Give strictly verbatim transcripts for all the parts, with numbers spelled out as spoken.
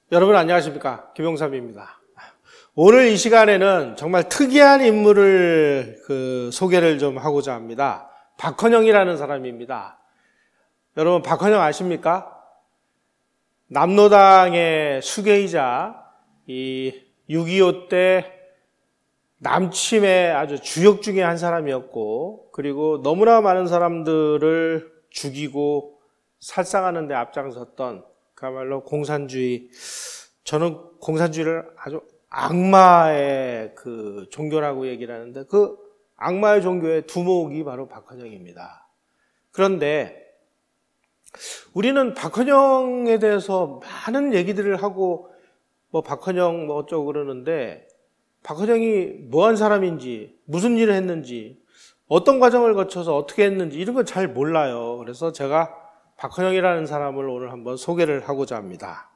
여러분 안녕하십니까? 김용삼입니다. 오늘 이 시간에는 정말 특이한 인물을 그 소개를 좀 하고자 합니다. 박헌영이라는 사람입니다. 여러분 박헌영 아십니까? 남로당의 수계이자 이 육이오 때 남침의 아주 주역 중에 한 사람이었고, 그리고 너무나 많은 사람들을 죽이고 살상하는 데 앞장섰던 그야말로 공산주의, 저는 공산주의를 아주 악마의 그 종교라고 얘기를 하는데, 그 악마의 종교의 두목이 바로 박헌영입니다. 그런데 우리는 박헌영에 대해서 많은 얘기들을 하고 뭐 박헌영 뭐 어쩌고 그러는데, 박헌영이 뭐한 사람인지, 무슨 일을 했는지, 어떤 과정을 거쳐서 어떻게 했는지 이런 걸 잘 몰라요. 그래서 제가 박헌영이라는 사람을 오늘 한번 소개를 하고자 합니다.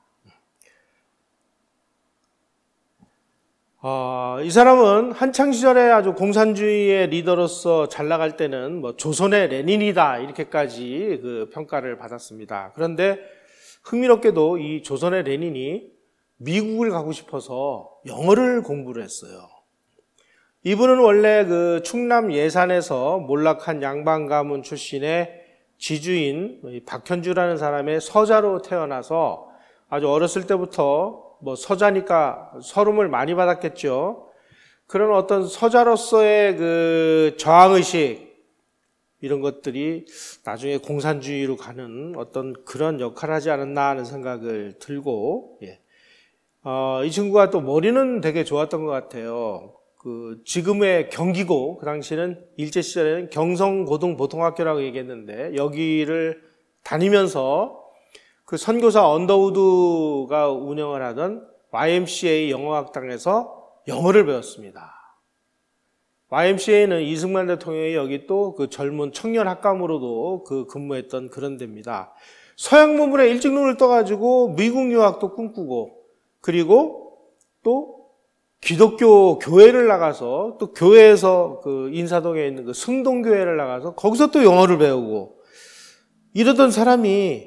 어, 이 사람은 한창 시절에 아주 공산주의의 리더로서 잘 나갈 때는 뭐 조선의 레닌이다 이렇게까지 그 평가를 받았습니다. 그런데 흥미롭게도 이 조선의 레닌이 미국을 가고 싶어서 영어를 공부를 했어요. 이분은 원래 그 충남 예산에서 몰락한 양반 가문 출신의 지주인 박현주라는 사람의 서자로 태어나서 아주 어렸을 때부터 뭐 서자니까 서름을 많이 받았겠죠. 그런 어떤 서자로서의 그 저항의식, 이런 것들이 나중에 공산주의로 가는 어떤 그런 역할을 하지 않았나 하는 생각을 들고, 예. 어, 이 친구가 또 머리는 되게 좋았던 것 같아요. 그 지금의 경기고, 그 당시에는 일제시절에는 경성고등보통학교라고 얘기했는데, 여기를 다니면서 그 선교사 언더우드가 운영을 하던 와이엠씨에이 영어학당에서 영어를 배웠습니다. 와이엠씨에이는 이승만 대통령이 여기 또 그 젊은 청년 학감으로도 그 근무했던 그런 데입니다. 서양 문물에 일찍 눈을 떠가지고 미국 유학도 꿈꾸고, 그리고 또 기독교 교회를 나가서, 또 교회에서 그 인사동에 있는 그 승동교회를 나가서 거기서 또 영어를 배우고, 이러던 사람이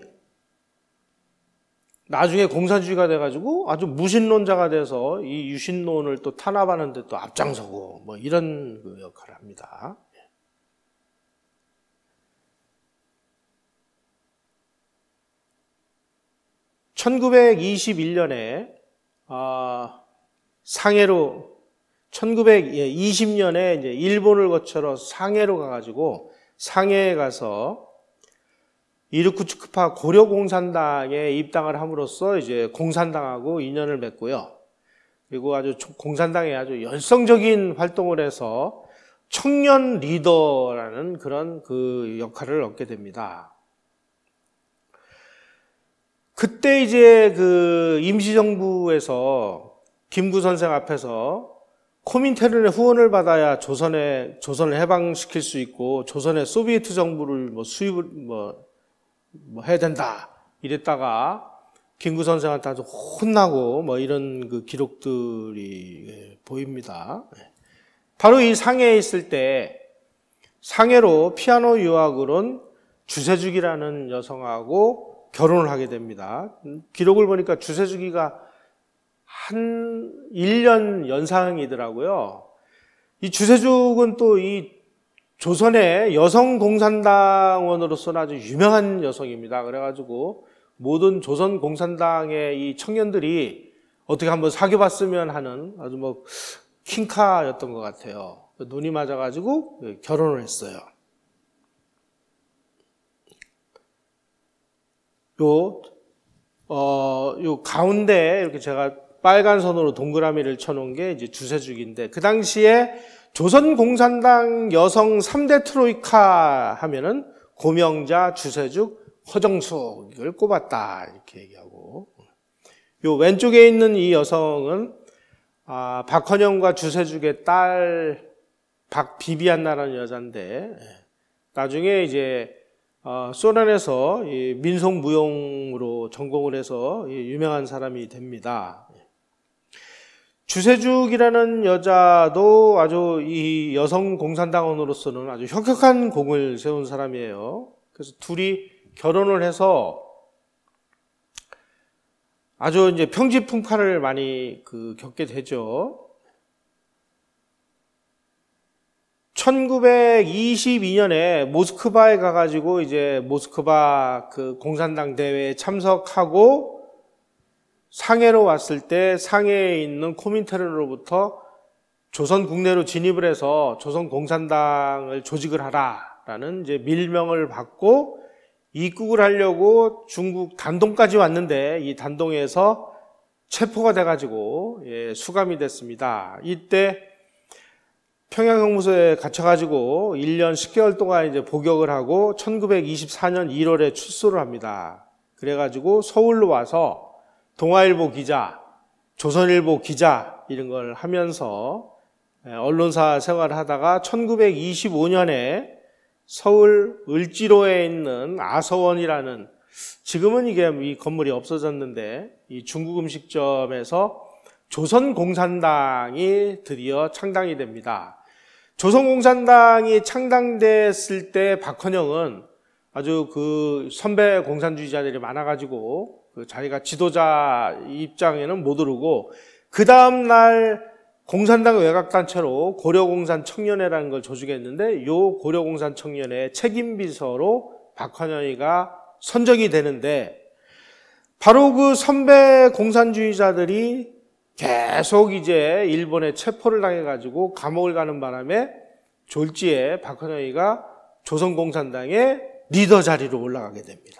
나중에 공산주의가 돼가지고 아주 무신론자가 돼서 이 유신론을 또 탄압하는 데 또 앞장서고 뭐 이런 그 역할을 합니다. 천구백이십일 년에 아, 상해로, 천구백이십 년에 이제 일본을 거쳐서 상해로 가가지고 상해에 가서 이르쿠츠크파 고려공산당에 입당을 함으로써 이제 공산당하고 인연을 맺고요. 그리고 아주 공산당에 아주 열성적인 활동을 해서 청년 리더라는 그런 그 역할을 얻게 됩니다. 그때 이제 그 임시정부에서 김구 선생 앞에서 코민테른의 후원을 받아야 조선에, 조선을 해방시킬 수 있고 조선의 소비에트 정부를 뭐 수입을 뭐, 뭐 해야 된다 이랬다가 김구 선생한테 아주 혼나고 뭐 이런 그 기록들이 보입니다. 바로 이 상해에 있을 때 상해로 피아노 유학을 온 주세죽이라는 여성하고 결혼을 하게 됩니다. 기록을 보니까 주세죽이가 한 일 년 연상이더라고요. 이 주세죽은 또 이 조선의 여성 공산당원으로서는 아주 유명한 여성입니다. 그래가지고 모든 조선 공산당의 이 청년들이 어떻게 한번 사귀어봤으면 하는 아주 뭐 킹카였던 것 같아요. 눈이 맞아가지고 결혼을 했어요. 요, 어, 요 가운데 이렇게 제가 빨간 선으로 동그라미를 쳐놓은 게 이제 주세죽인데, 그 당시에 조선공산당 여성 삼 대 트로이카 하면은 고명자, 주세죽, 허정숙을 꼽았다. 이렇게 얘기하고. 요 왼쪽에 있는 이 여성은, 아, 박헌영과 주세죽의 딸 박비비안나라는 여자인데, 나중에 이제 어, 소련에서 이 민속무용으로 전공을 해서 유명한 사람이 됩니다. 주세죽이라는 여자도 아주 이 여성 공산당원으로서는 아주 혁혁한 공을 세운 사람이에요. 그래서 둘이 결혼을 해서 아주 이제 평지풍파를 많이 그 겪게 되죠. 천구백이십이 년에 모스크바에 가가지고 이제 모스크바 그 공산당 대회에 참석하고 상해로 왔을 때 상해에 있는 코민테른으로부터 조선 국내로 진입을 해서 조선 공산당을 조직을 하라라는 이제 밀명을 받고 입국을 하려고 중국 단동까지 왔는데 이 단동에서 체포가 돼가지고 예, 수감이 됐습니다. 이때 평양형무소에 갇혀가지고 일 년 십 개월 동안 이제 복역을 하고 천구백이십사 년 일월에 출소를 합니다. 그래가지고 서울로 와서 동아일보 기자, 조선일보 기자 이런 걸 하면서 언론사 생활을 하다가 천구백이십오 년에 서울 을지로에 있는 아서원이라는, 지금은 이게 이 건물이 없어졌는데 이 중국 음식점에서 조선공산당이 드디어 창당이 됩니다. 조선공산당이 창당됐을 때 박헌영은 아주 그 선배 공산주의자들이 많아가지고 그 자기가 지도자 입장에는 못 오르고, 그 다음날 공산당 외곽단체로 고려공산 청년회라는 걸 조직했는데 이 고려공산 청년회 책임비서로 박헌영이가 선정이 되는데, 바로 그 선배 공산주의자들이 계속 이제 일본에 체포를 당해가지고 감옥을 가는 바람에 졸지에 박헌영이가 조선공산당의 리더 자리로 올라가게 됩니다.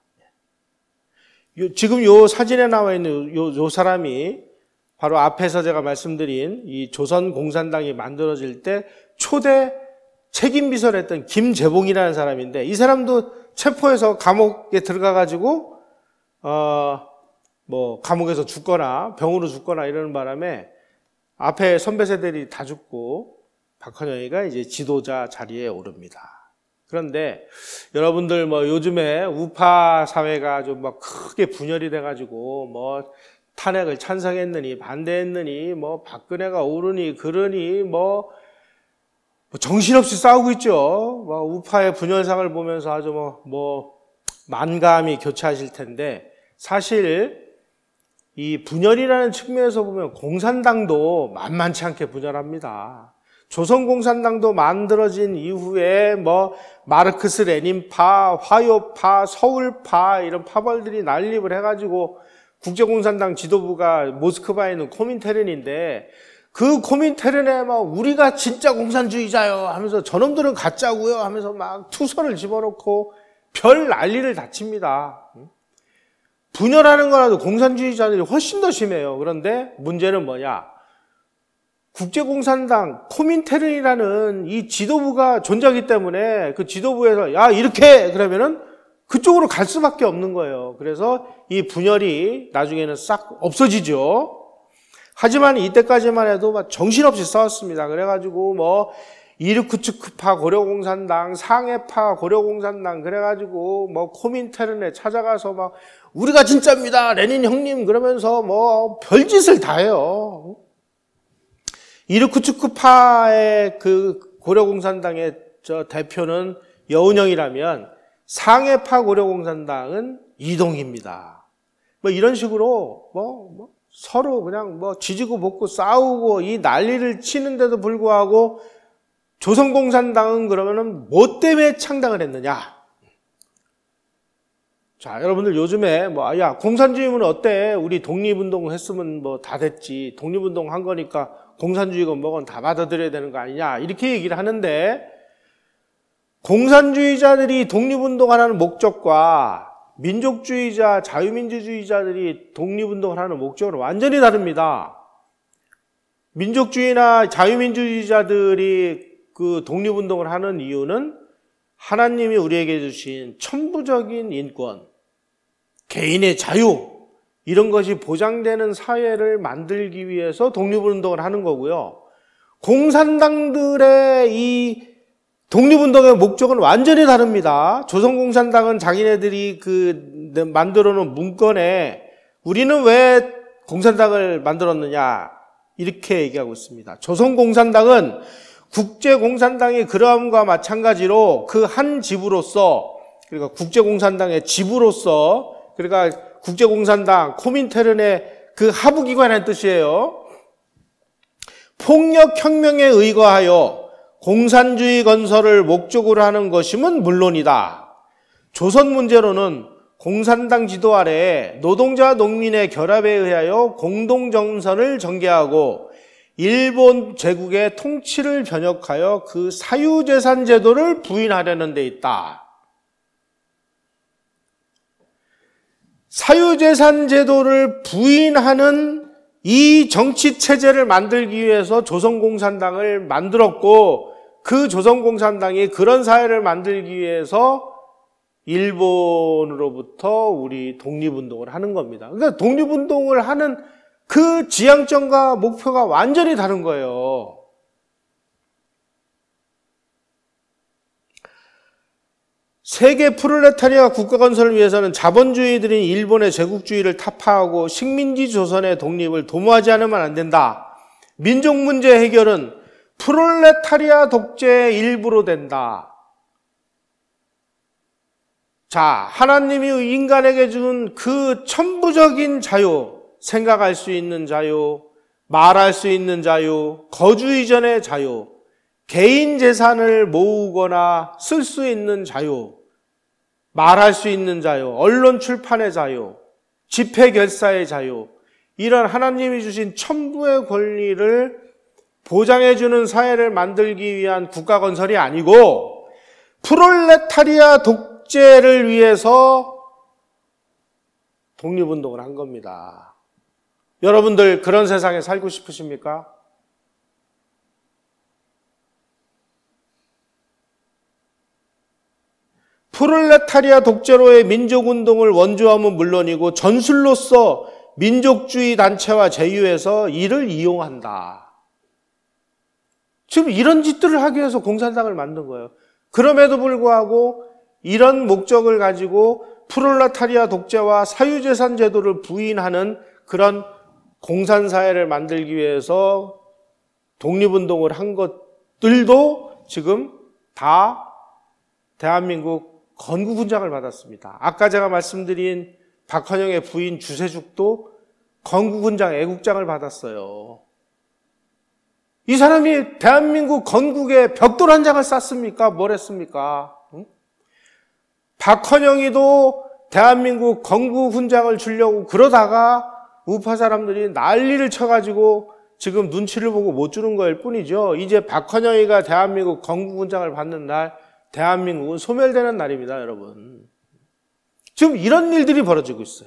요, 지금 요 사진에 나와 있는 요, 요 사람이 바로 앞에서 제가 말씀드린 이 조선공산당이 만들어질 때 초대 책임비서를 했던 김재봉이라는 사람인데, 이 사람도 체포해서 감옥에 들어가가지고 어, 뭐 감옥에서 죽거나 병으로 죽거나 이러는 바람에 앞에 선배 세대들이 다 죽고 박헌영이가 이제 지도자 자리에 오릅니다. 그런데 여러분들 뭐 요즘에 우파 사회가 좀 막 크게 분열이 돼가지고 뭐 탄핵을 찬성했느니 반대했느니 뭐 박근혜가 오르니 그러니 뭐 정신없이 싸우고 있죠. 뭐 우파의 분열상을 보면서 아주 뭐, 뭐 만감이 교차하실 텐데, 사실 이 분열이라는 측면에서 보면 공산당도 만만치 않게 분열합니다. 조선공산당도 만들어진 이후에 뭐 마르크스 레닌파, 화요파, 서울파 이런 파벌들이 난립을 해가지고 국제공산당 지도부가 모스크바에 있는 코민테른인데, 그 코민테른에 막 우리가 진짜 공산주의자요 하면서 저놈들은 가짜고요 하면서 막 투서를 집어넣고 별 난리를 다 칩니다. 분열하는 거라도 공산주의자들이 훨씬 더 심해요. 그런데 문제는 뭐냐? 국제공산당 코민테른이라는 이 지도부가 존재하기 때문에 그 지도부에서 야 이렇게 그러면은 그쪽으로 갈 수밖에 없는 거예요. 그래서 이 분열이 나중에는 싹 없어지죠. 하지만 이때까지만 해도 막 정신없이 싸웠습니다. 그래가지고 뭐 이르쿠츠크파 고려공산당, 상해파 고려공산당 그래가지고 뭐 코민테른에 찾아가서 막 우리가 진짜입니다, 레닌 형님 그러면서 뭐 별짓을 다 해요. 이르쿠츠크파의 그 고려공산당의 저 대표는 여운형이라면 상해파 고려공산당은 이동희입니다. 뭐 이런 식으로 뭐, 뭐 서로 그냥 뭐 지지고 볶고 싸우고 이 난리를 치는데도 불구하고 조선공산당은 그러면은 뭐 때문에 창당을 했느냐? 자, 여러분들 요즘에 뭐, 야, 공산주의면 어때? 우리 독립운동 했으면 뭐 다 됐지. 독립운동 한 거니까 공산주의건 뭐건 다 받아들여야 되는 거 아니냐? 이렇게 얘기를 하는데, 공산주의자들이 독립운동하는 목적과 민족주의자, 자유민주주의자들이 독립운동을 하는 목적은 완전히 다릅니다. 민족주의나 자유민주주의자들이 그 독립운동을 하는 이유는 하나님이 우리에게 주신 천부적인 인권, 개인의 자유, 이런 것이 보장되는 사회를 만들기 위해서 독립운동을 하는 거고요. 공산당들의 이 독립운동의 목적은 완전히 다릅니다. 조선공산당은 자기네들이 그 만들어 놓은 문건에 우리는 왜 공산당을 만들었느냐 이렇게 얘기하고 있습니다. 조선공산당은 국제공산당이 그러함과 마찬가지로 그 한 집으로서, 그러니까 국제공산당의 집으로서 그러니까 국제공산당, 코민테른의 그 하부기관의 뜻이에요. 폭력혁명에 의거하여 공산주의 건설을 목적으로 하는 것임은 물론이다. 조선 문제로는 공산당 지도 아래 노동자 농민의 결합에 의하여 공동정선을 전개하고 일본 제국의 통치를 변혁하여 그 사유재산 제도를 부인하려는 데 있다. 사유재산 제도를 부인하는 이 정치체제를 만들기 위해서 조선공산당을 만들었고, 그 조선공산당이 그런 사회를 만들기 위해서 일본으로부터 우리 독립운동을 하는 겁니다. 그러니까 독립운동을 하는 그 지향점과 목표가 완전히 다른 거예요. 세계 프롤레타리아 국가 건설을 위해서는 자본주의들인 일본의 제국주의를 타파하고 식민지 조선의 독립을 도모하지 않으면 안 된다. 민족 문제 해결은 프롤레타리아 독재의 일부로 된다. 자, 하나님이 인간에게 준 그 천부적인 자유, 생각할 수 있는 자유, 말할 수 있는 자유, 거주 이전의 자유, 개인 재산을 모으거나 쓸 수 있는 자유, 말할 수 있는 자유, 언론 출판의 자유, 집회 결사의 자유, 이런 하나님이 주신 천부의 권리를 보장해주는 사회를 만들기 위한 국가 건설이 아니고 프롤레타리아 독재를 위해서 독립운동을 한 겁니다. 여러분들 그런 세상에 살고 싶으십니까? 프롤레타리아 독재로의 민족운동을 원조함은 물론이고 전술로서 민족주의 단체와 제휴해서 이를 이용한다. 지금 이런 짓들을 하기 위해서 공산당을 만든 거예요. 그럼에도 불구하고 이런 목적을 가지고 프롤레타리아 독재와 사유재산 제도를 부인하는 그런 공산사회를 만들기 위해서 독립운동을 한 것들도 지금 다 대한민국 건국훈장을 받았습니다. 아까 제가 말씀드린 박헌영의 부인 주세죽도 건국훈장, 애국장을 받았어요. 이 사람이 대한민국 건국에 벽돌 한 장을 쌌습니까? 뭘 했습니까? 응? 박헌영이도 대한민국 건국훈장을 주려고 그러다가 우파 사람들이 난리를 쳐가지고 지금 눈치를 보고 못 주는 거일 뿐이죠. 이제 박헌영이가 대한민국 건국훈장을 받는 날, 대한민국은 소멸되는 날입니다, 여러분. 지금 이런 일들이 벌어지고 있어요.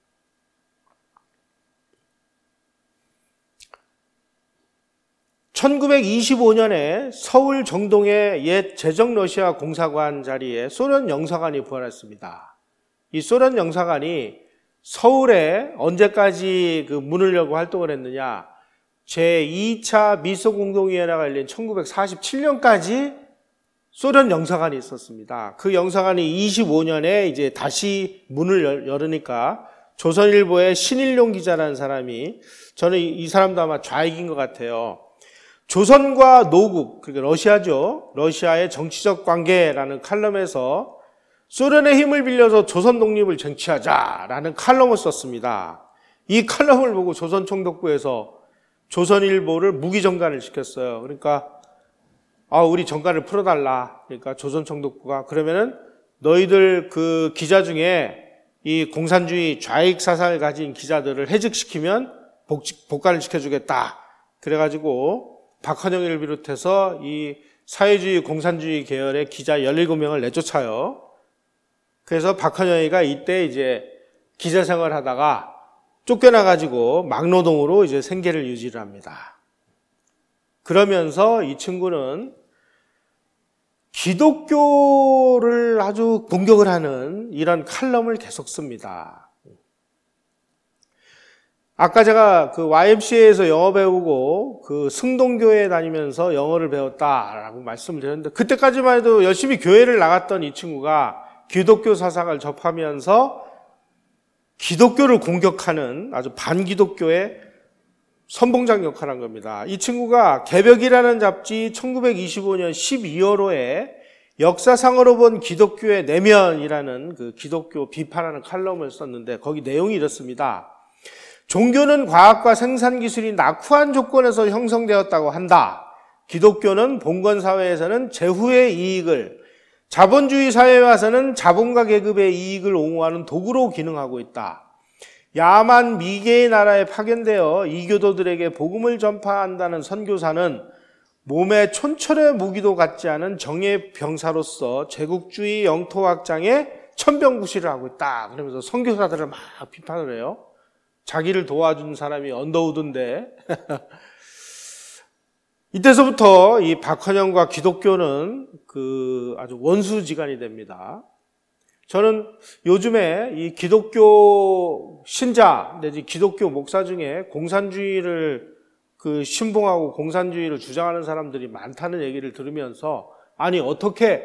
천구백이십오 년에 서울 정동의 옛 제정 러시아 공사관 자리에 소련 영사관이 부활했습니다. 이 소련 영사관이 서울에 언제까지 그 문을 열고 활동을 했느냐? 제이 차 미소공동위원회가 열린 천구백사십칠 년까지 소련 영사관이 있었습니다. 그 영사관이 이십오 년에 이제 다시 문을 열으니까 조선일보의 신일용 기자라는 사람이, 저는 이 사람도 아마 좌익인 것 같아요. 조선과 노국, 그러니까 러시아죠. 러시아의 정치적 관계라는 칼럼에서 소련의 힘을 빌려서 조선 독립을 쟁취하자라는 칼럼을 썼습니다. 이 칼럼을 보고 조선총독부에서 조선일보를 무기정간을 시켰어요. 그러니까 아, 우리 정가를 풀어달라. 그러니까 조선총독부가 그러면은 너희들 그 기자 중에 이 공산주의 좌익 사상을 가진 기자들을 해직시키면 복직, 복관을 시켜주겠다. 그래가지고 박헌영이를 비롯해서 이 사회주의 공산주의 계열의 기자 열일곱 명을 내쫓아요. 그래서 박헌영이가 이때 이제 기자 생활을 하다가 쫓겨나가지고 막노동으로 이제 생계를 유지를 합니다. 그러면서 이 친구는 기독교를 아주 공격을 하는 이런 칼럼을 계속 씁니다. 아까 제가 그 와이엠씨에이에서 영어 배우고 그 승동교회에 다니면서 영어를 배웠다라고 말씀을 드렸는데, 그때까지만 해도 열심히 교회를 나갔던 이 친구가 기독교 사상을 접하면서 기독교를 공격하는 아주 반기독교의 선봉장 역할을 한 겁니다. 이 친구가 개벽이라는 잡지 천구백이십오 년 십이월호에 역사상으로 본 기독교의 내면이라는 그 기독교 비판하는 칼럼을 썼는데 거기 내용이 이렇습니다. 종교는 과학과 생산기술이 낙후한 조건에서 형성되었다고 한다. 기독교는 봉건사회에서는 재후의 이익을, 자본주의 사회에 와서는 자본가 계급의 이익을 옹호하는 도구로 기능하고 있다. 야만 미개의 나라에 파견되어 이교도들에게 복음을 전파한다는 선교사는 몸에 촌철의 무기도 갖지 않은 정예 병사로서 제국주의 영토 확장에 천병구시를 하고 있다. 그러면서 선교사들을 막 비판을 해요. 자기를 도와준 사람이 언더우드인데 이때서부터 이 박헌영과 기독교는 그 아주 원수지간이 됩니다. 저는 요즘에 이 기독교 신자 내지 기독교 목사 중에 공산주의를 그 신봉하고 공산주의를 주장하는 사람들이 많다는 얘기를 들으면서 아니 어떻게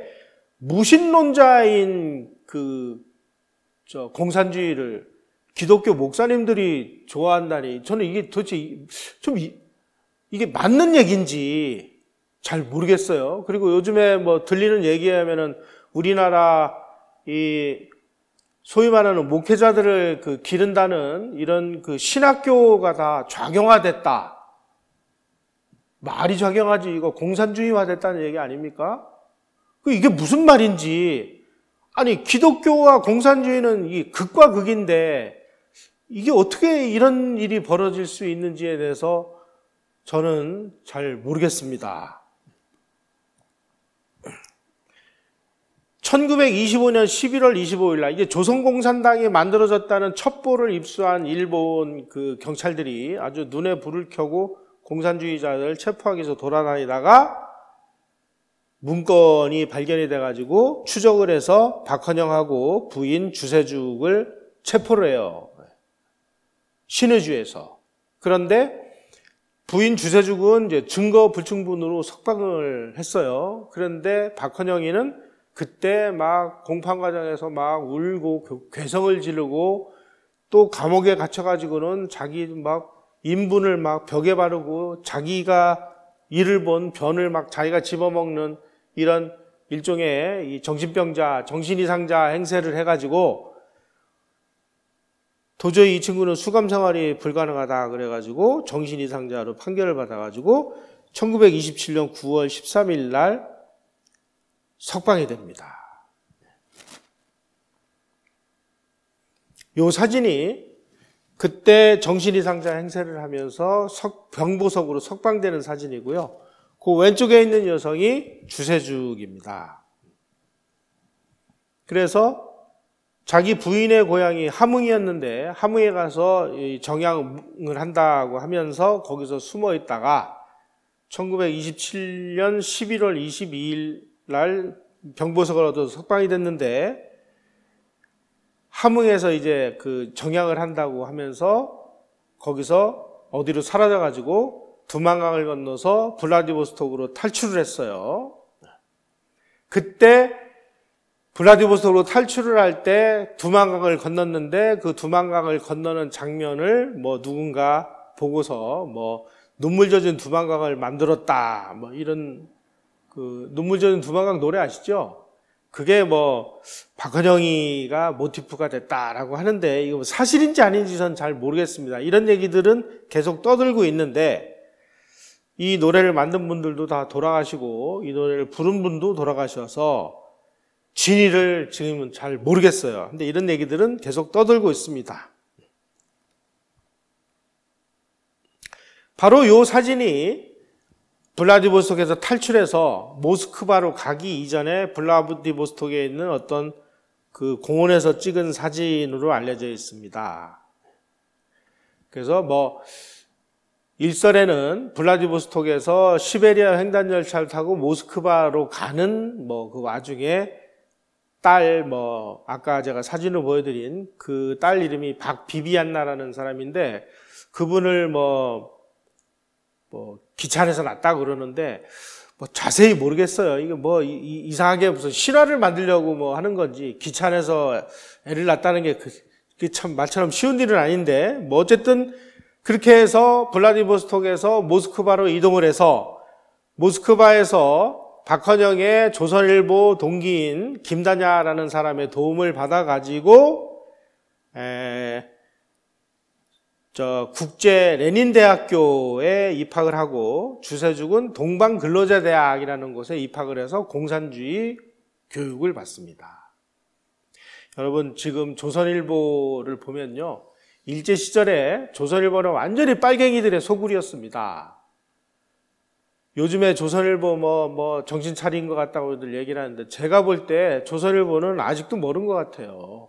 무신론자인 그 저 공산주의를 기독교 목사님들이 좋아한다니 저는 이게 도대체 좀 이게 맞는 얘기인지 잘 모르겠어요. 그리고 요즘에 뭐 들리는 얘기하면은 우리나라 이 소위 말하는 목회자들을 그 기른다는 이런 그 신학교가 다 좌경화됐다. 말이 좌경화지 이거 공산주의화 됐다는 얘기 아닙니까? 이게 무슨 말인지. 아니 기독교와 공산주의는 이 극과 극인데 이게 어떻게 이런 일이 벌어질 수 있는지에 대해서 저는 잘 모르겠습니다. 천구백이십오 년 십일월 이십오일 날 이제 조선공산당이 만들어졌다는 첩보를 입수한 일본 그 경찰들이 아주 눈에 불을 켜고 공산주의자들 체포하기 위해서 돌아다니다가 문건이 발견이 돼가지고 추적을 해서 박헌영하고 부인 주세죽을 체포를 해요. 신의주에서. 그런데 부인 주세죽은 이제 증거 불충분으로 석방을 했어요. 그런데 박헌영이는 그때 막 공판 과정에서 막 울고 괴성을 지르고 또 감옥에 갇혀가지고는 자기 막 인분을 막 벽에 바르고 자기가 이를 본 변을 막 자기가 집어먹는 이런 일종의 이 정신병자, 정신이상자 행세를 해가지고 도저히 이 친구는 수감 생활이 불가능하다 그래가지고 정신이상자로 판결을 받아가지고 천구백이십칠 년 구월 십삼일 날 석방이 됩니다. 이 사진이 그때 정신이상자 행세를 하면서 석, 병보석으로 석방되는 사진이고요. 그 왼쪽에 있는 여성이 주세죽입니다. 그래서 자기 부인의 고향이 함흥이었는데 함흥에 가서 정양을 한다고 하면서 거기서 숨어 있다가 천구백이십칠 년 십일월 이십이일 날 병보석을 얻어서 석방이 됐는데 함흥에서 이제 그 정양을 한다고 하면서 거기서 어디로 사라져가지고 두만강을 건너서 블라디보스톡으로 탈출을 했어요. 그때 블라디보스톡으로 탈출을 할 때 두만강을 건넜는데 그 두만강을 건너는 장면을 뭐 누군가 보고서 뭐 눈물 젖은 두만강을 만들었다 뭐 이런 그 눈물 젖은 두만강 노래 아시죠? 그게 뭐 박헌영이가 모티프가 됐다라고 하는데 이거 사실인지 아닌지 전 잘 모르겠습니다. 이런 얘기들은 계속 떠들고 있는데 이 노래를 만든 분들도 다 돌아가시고 이 노래를 부른 분도 돌아가셔서 진위를 지금은 잘 모르겠어요. 근데 이런 얘기들은 계속 떠들고 있습니다. 바로 이 사진이 블라디보스톡에서 탈출해서 모스크바로 가기 이전에 블라디보스톡에 있는 어떤 그 공원에서 찍은 사진으로 알려져 있습니다. 그래서 뭐 일설에는 블라디보스톡에서 시베리아 횡단 열차를 타고 모스크바로 가는 뭐 그 와중에 딸 뭐 아까 제가 사진을 보여드린 그 딸 이름이 박비비안나라는 사람인데 그분을 뭐 뭐 기차에서 낳았다고 그러는데 뭐 자세히 모르겠어요. 이게 뭐 이, 이상하게 무슨 실화를 만들려고 뭐 하는 건지 기차 안에서 애를 낳았다는 게 그 참 말처럼 쉬운 일은 아닌데 뭐 어쨌든 그렇게 해서 블라디보스톡에서 모스크바로 이동을 해서 모스크바에서 박헌영의 조선일보 동기인 김다냐라는 사람의 도움을 받아가지고 에, 저 국제 레닌대학교에 입학을 하고 주세죽은 동방근로자대학이라는 곳에 입학을 해서 공산주의 교육을 받습니다. 여러분 지금 조선일보를 보면요. 일제시절에 조선일보는 완전히 빨갱이들의 소굴이었습니다. 요즘에 조선일보 뭐, 뭐, 정신 차린 것 같다고들 얘기를 하는데, 제가 볼 때 조선일보는 아직도 모르는 것 같아요.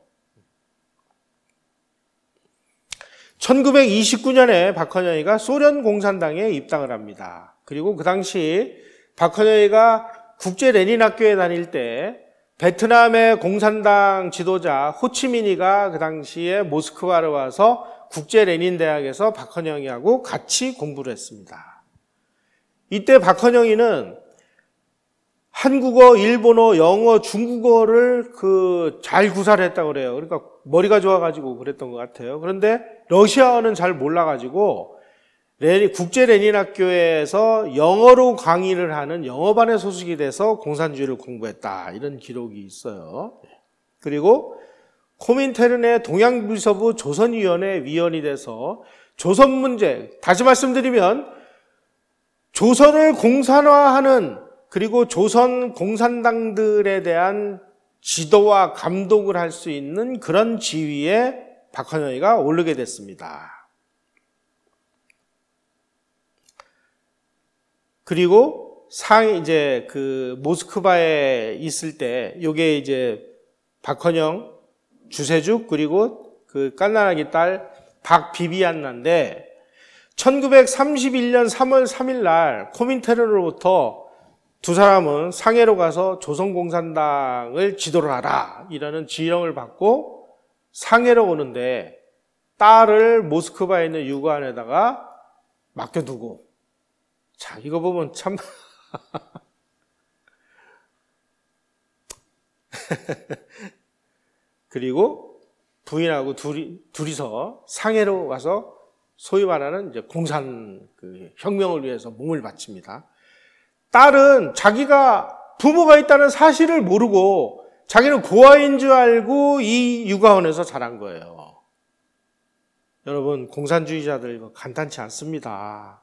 천구백이십구 년에 박헌영이가 소련 공산당에 입당을 합니다. 그리고 그 당시 박헌영이가 국제 레닌 학교에 다닐 때, 베트남의 공산당 지도자 호치민이가 그 당시에 모스크바로 와서 국제 레닌 대학에서 박헌영이하고 같이 공부를 했습니다. 이때 박헌영이는 한국어, 일본어, 영어, 중국어를 그 잘 구사를 했다고 그래요. 그러니까 머리가 좋아가지고 그랬던 것 같아요. 그런데 러시아어는 잘 몰라가지고 국제 레닌 학교에서 영어로 강의를 하는 영어반에 소속이 돼서 공산주의를 공부했다. 이런 기록이 있어요. 그리고 코민테른의 동양비서부 조선위원회 위원이 돼서 조선 문제, 다시 말씀드리면 조선을 공산화하는 그리고 조선 공산당들에 대한 지도와 감독을 할 수 있는 그런 지위에 박헌영이가 오르게 됐습니다. 그리고 상 이제 그 모스크바에 있을 때 요게 이제 박헌영, 주세죽 그리고 그 깐나라기 딸 박비비안나인데 천구백삼십일 년 삼월 삼일 날 코민테른으로부터 두 사람은 상해로 가서 조선공산당을 지도를 하라 이라는 지령을 받고 상해로 오는데 딸을 모스크바에 있는 유관에다가 맡겨두고 자 이거 보면 참 그리고 부인하고 둘이, 둘이서 상해로 가서 소위 말하는 이제 공산 그 혁명을 위해서 몸을 바칩니다. 딸은 자기가 부모가 있다는 사실을 모르고 자기는 고아인 줄 알고 이 육아원에서 자란 거예요. 여러분 공산주의자들 이거 간단치 않습니다.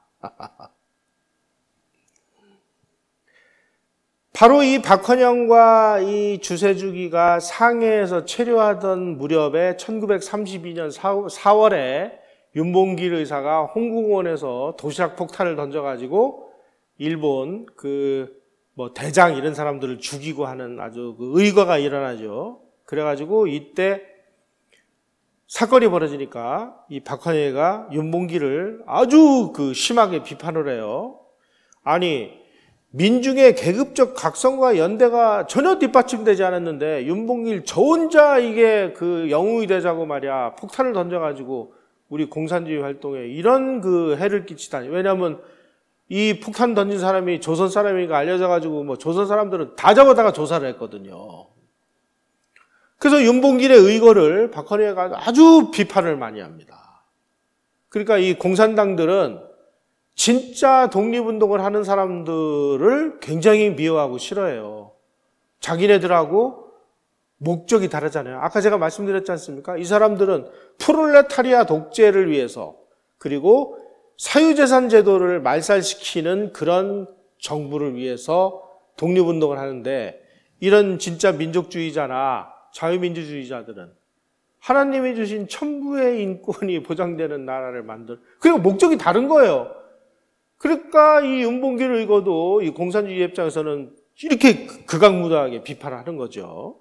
바로 이 박헌영과 이 주세죽이가 상해에서 체류하던 무렵에 천구백삼십이 년 사월에 윤봉길 의사가 홍궁원에서 도시락 폭탄을 던져가지고 일본 그 뭐 대장 이런 사람들을 죽이고 하는 아주 그 의거가 일어나죠. 그래가지고 이때 사건이 벌어지니까 이 박헌영이가 윤봉길을 아주 그 심하게 비판을 해요. 아니 민중의 계급적 각성과 연대가 전혀 뒷받침되지 않았는데 윤봉길 저 혼자 이게 그 영웅이 되자고 말이야 폭탄을 던져가지고 우리 공산주의 활동에 이런 그 해를 끼치다니. 왜냐하면 이 폭탄 던진 사람이 조선 사람이니까 알려져가지고 뭐 조선 사람들은 다 잡아다가 조사를 했거든요. 그래서 윤봉길의 의거를 박헌영이가 아주 비판을 많이 합니다. 그러니까 이 공산당들은 진짜 독립운동을 하는 사람들을 굉장히 미워하고 싫어해요. 자기네들하고 목적이 다르잖아요. 아까 제가 말씀드렸지 않습니까? 이 사람들은 프롤레타리아 독재를 위해서 그리고 사유재산 제도를 말살시키는 그런 정부를 위해서 독립운동을 하는데 이런 진짜 민족주의자나 자유민주주의자들은 하나님이 주신 천부의 인권이 보장되는 나라를 만들 그리고 목적이 다른 거예요. 그러니까 이 윤봉길 의거도 이 공산주의 입장에서는 이렇게 극악무도하게 비판을 하는 거죠.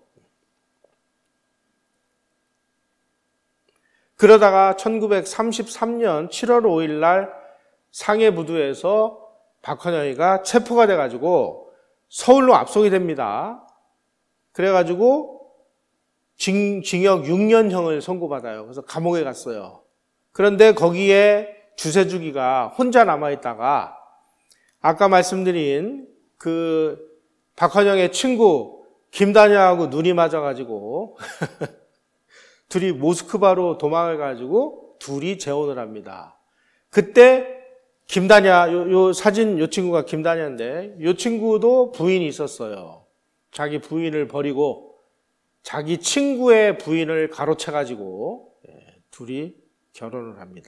그러다가 천구백삼십삼 년 칠월 오일 날 상해 부두에서 박헌영이가 체포가 돼가지고 서울로 압송이 됩니다. 그래가지고 징, 징역 육 년형을 선고받아요. 그래서 감옥에 갔어요. 그런데 거기에 주세죽이가 혼자 남아있다가 아까 말씀드린 그 박헌영의 친구 김다냐하고 눈이 맞아가지고 둘이 모스크바로 도망을 가지고 둘이 재혼을 합니다. 그때 김다냐, 요, 요 사진 요 친구가 김다냐인데 요 친구도 부인이 있었어요. 자기 부인을 버리고 자기 친구의 부인을 가로채 가지고 둘이 결혼을 합니다.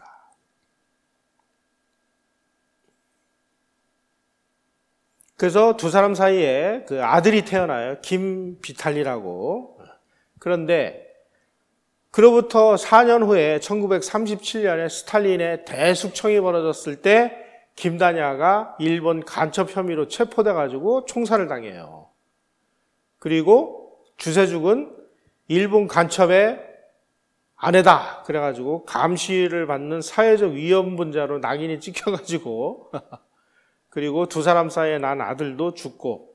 그래서 두 사람 사이에 그 아들이 태어나요. 김비탈리라고. 그런데 그로부터 사 년 후에 천구백삼십칠 년에 스탈린의 대숙청이 벌어졌을 때 김다냐가 일본 간첩 혐의로 체포돼 가지고 총살을 당해요. 그리고 주세죽은 일본 간첩의 아내다 그래가지고 감시를 받는 사회적 위험분자로 낙인이 찍혀가지고 그리고 두 사람 사이에 난 아들도 죽고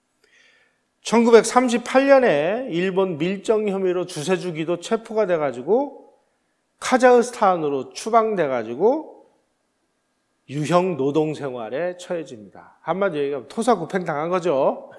천구백삼십팔 년에 일본 밀정 혐의로 주세주기도 체포가 돼가지고 카자흐스탄으로 추방돼가지고 유형 노동 생활에 처해집니다. 한마디로 얘기하면 토사구팽 당한 거죠.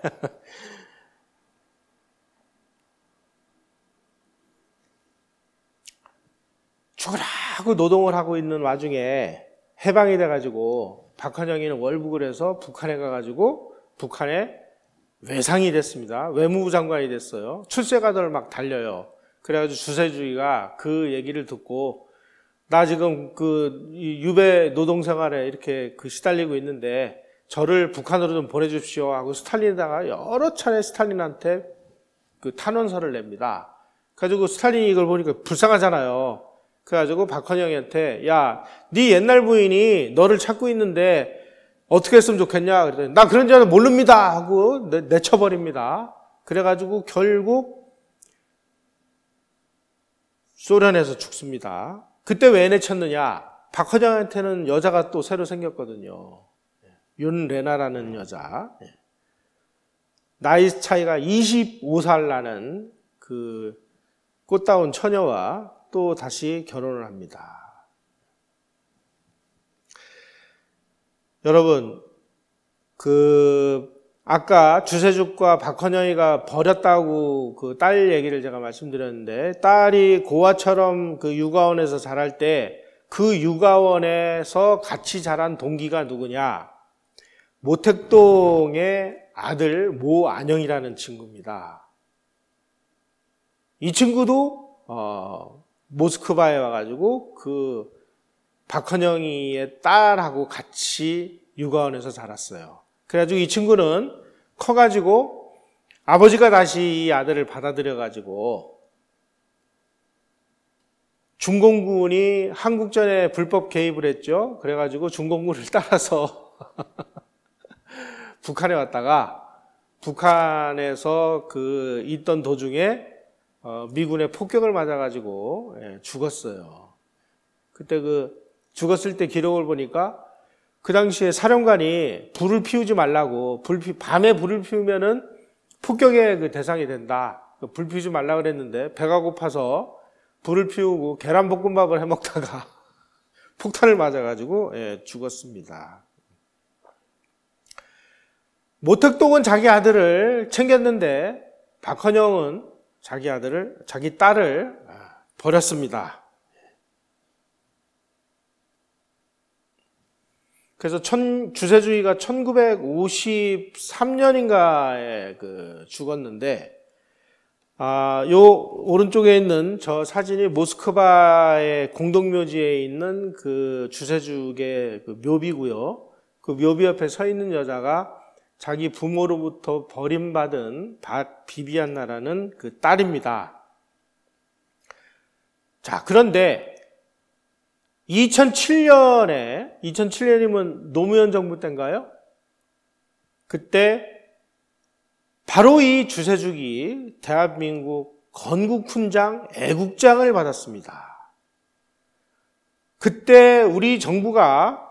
죽으라고 노동을 하고 있는 와중에 해방이 돼가지고 박헌영이는 월북을 해서 북한에 가가지고 북한에 외상이 됐습니다. 외무부 장관이 됐어요. 출세가들을 막 달려요. 그래가지고 주세주의가 그 얘기를 듣고 나 지금 그 유배 노동생활에 이렇게 그 시달리고 있는데 저를 북한으로 좀 보내주십시오 하고 스탈린에다가 여러 차례 스탈린한테 그 탄원서를 냅니다. 그래가지고 스탈린이 이걸 보니까 불쌍하잖아요. 그래가지고 박헌영한테 야, 네 옛날 부인이 너를 찾고 있는데 어떻게 했으면 좋겠냐 그랬더니 나 그런 줄은 모릅니다 하고 내, 내쳐버립니다. 그래가지고 결국 소련에서 죽습니다. 그때 왜 내쳤느냐? 박헌영한테는 여자가 또 새로 생겼거든요. 윤레나라는 여자. 나이 차이가 이십오 살 나는 그 꽃다운 처녀와 또 다시 결혼을 합니다. 여러분, 그 아까 주세죽과 박헌영이가 버렸다고 그 딸 얘기를 제가 말씀드렸는데 딸이 고아처럼 그 육아원에서 자랄 때 그 육아원에서 같이 자란 동기가 누구냐? 모택동의 아들 모안영이라는 친구입니다. 이 친구도 어, 모스크바에 와가지고 그 박헌영이의 딸하고 같이 육아원에서 자랐어요. 그래가지고 이 친구는 커가지고 아버지가 다시 이 아들을 받아들여가지고 중공군이 한국전에 불법 개입을 했죠. 그래가지고 중공군을 따라서 북한에 왔다가 북한에서 그 있던 도중에 미군의 폭격을 맞아가지고 죽었어요. 그때 그 죽었을 때 기록을 보니까 그 당시에 사령관이 불을 피우지 말라고 불 피, 밤에 불을 피우면은 폭격의 그 대상이 된다. 불 피우지 말라 그랬는데 배가 고파서 불을 피우고 계란볶음밥을 해 먹다가 폭탄을 맞아가지고 예, 죽었습니다. 모택동은 자기 아들을 챙겼는데 박헌영은 자기 아들을 자기 딸을 버렸습니다. 그래서 천, 주세주의가 천구백오십삼 년인가에 그 죽었는데, 아, 요 오른쪽에 있는 저 사진이 모스크바의 공동묘지에 있는 그 주세죽의 그 묘비고요. 그 묘비 옆에 서 있는 여자가 자기 부모로부터 버림받은 비비안나라는 그 딸입니다. 자, 그런데 이천칠 년에, 이천칠 년이면 노무현 정부 때인가요? 그때 바로 이 주세죽이 대한민국 건국훈장, 애국장을 받았습니다. 그때 우리 정부가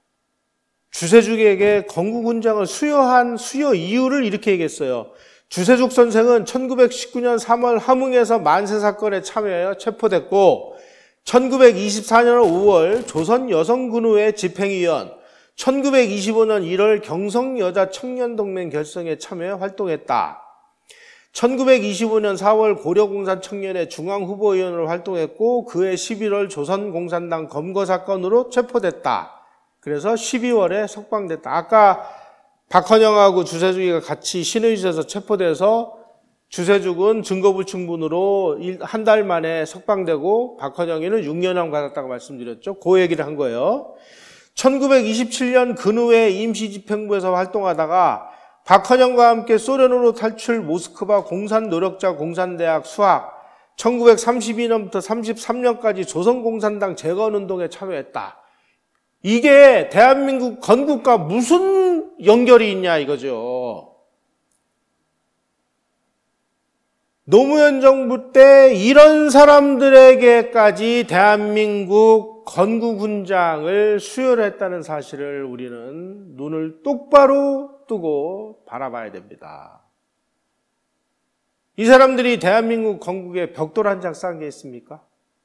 주세죽에게 건국훈장을 수여한 수여 이유를 이렇게 얘기했어요. 주세죽 선생은 천구백십구 년 삼월 함흥에서 만세 사건에 참여하여 체포됐고 천구백이십사 년 오월 조선여성군의회 집행위원, 천구백이십오 년 일월 경성여자청년동맹 결성에 참여해 활동했다. 천구백이십오 년 사월 고려공산청년회 중앙후보위원으로 활동했고 그해 십일월 조선공산당 검거사건으로 체포됐다. 그래서 십이월에 석방됐다. 아까 박헌영하고 주세죽이가 같이 신의주에서 체포돼서 주세죽은 증거불충분으로 한 달 만에 석방되고 박헌영이는 육 년형 받았다고 말씀드렸죠. 그 얘기를 한 거예요. 천구백이십칠 년 근후에 임시집행부에서 활동하다가 박헌영과 함께 소련으로 탈출 모스크바 공산노력자 공산대학 수학, 천구백삼십이 년부터 삼십삼 년까지 조선공산당 재건운동에 참여했다. 이게 대한민국 건국과 무슨 연결이 있냐 이거죠. 노무현 정부 때 이런 사람들에게까지 대한민국 건국훈장을 수여했다는 사실을 우리는 눈을 똑바로 뜨고 바라봐야 됩니다. 이 사람들이 대한민국 건국에 벽돌 한 장 싼 게 있습니까?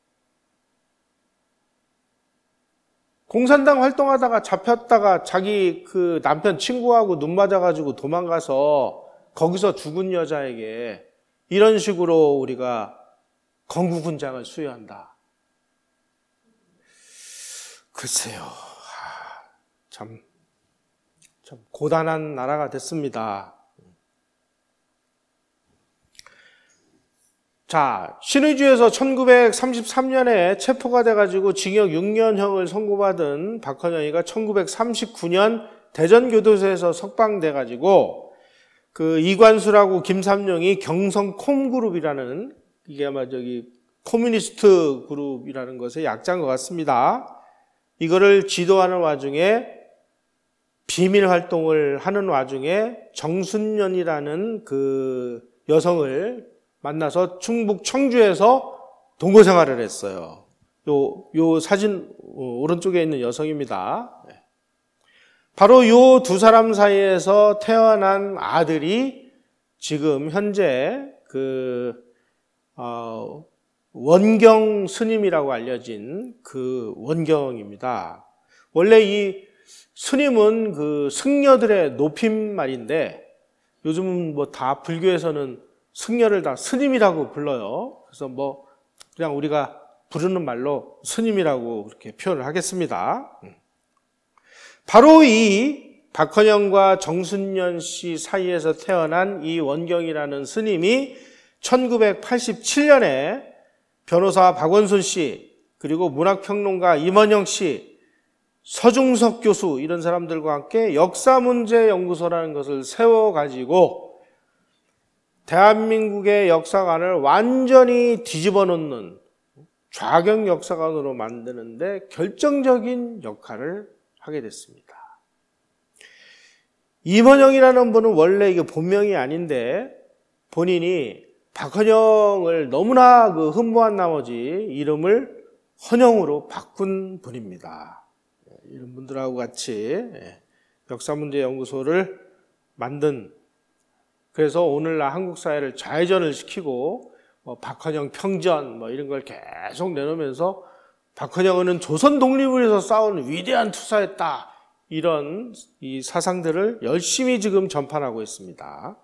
공산당 활동하다가 잡혔다가 자기 그 남편 친구하고 눈 맞아가지고 도망가서 거기서 죽은 여자에게 이런 식으로 우리가 건국훈장을 수여한다. 글쎄요. 참, 참 고단한 나라가 됐습니다. 자, 신의주에서 천구백삼십삼 년에 체포가 돼가지고 징역 육 년형을 선고받은 박헌영이가 천구백삼십구 년 대전교도소에서 석방돼가지고 그 이관수라고 김삼룡이 경성콤그룹이라는, 이게 아마 저기 커뮤니스트 그룹이라는 것의 약자인 것 같습니다. 이거를 지도하는 와중에 비밀 활동을 하는 와중에 정순년이라는 그 여성을 만나서 충북 청주에서 동거 생활을 했어요. 요, 요 사진 오른쪽에 있는 여성입니다. 바로 요 두 사람 사이에서 태어난 아들이 지금 현재 그, 어, 원경 스님이라고 알려진 그 원경입니다. 원래 이 스님은 그 승려들의 높임말인데 요즘은 뭐 다 불교에서는 승려를 다 스님이라고 불러요. 그래서 뭐 그냥 우리가 부르는 말로 스님이라고 그렇게 표현을 하겠습니다. 바로 이 박헌영과 정순년 씨 사이에서 태어난 이 원경이라는 스님이 천구백팔십칠 년에 변호사 박원순 씨, 그리고 문학평론가 임원영 씨, 서중석 교수 이런 사람들과 함께 역사문제연구소라는 것을 세워가지고 대한민국의 역사관을 완전히 뒤집어 놓는 좌경 역사관으로 만드는데 결정적인 역할을 하게 됐습니다. 임헌영이라는 분은 원래 이게 본명이 아닌데 본인이 박헌영을 너무나 그 흠모한 나머지 이름을 헌영으로 바꾼 분입니다. 이런 분들하고 같이 역사문제연구소를 만든, 그래서 오늘날 한국 사회를 좌회전을 시키고 뭐 박헌영 평전 뭐 이런 걸 계속 내놓으면서 박헌영은 조선 독립을 위해서 싸운 위대한 투사였다, 이런 이 사상들을 열심히 지금 전파하고 있습니다.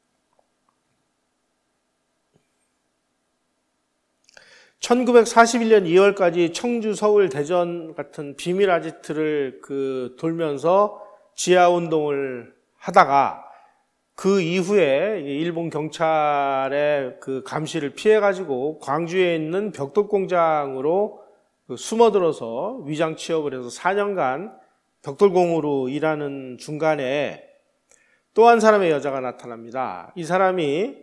천구백사십일 년 이월까지 청주, 서울, 대전 같은 비밀 아지트를 그 돌면서 지하 운동을 하다가 그 이후에 일본 경찰의 그 감시를 피해가지고 광주에 있는 벽돌 공장으로 숨어들어서 위장 취업을 해서 사 년간 벽돌공으로 일하는 중간에 또 한 사람의 여자가 나타납니다. 이 사람이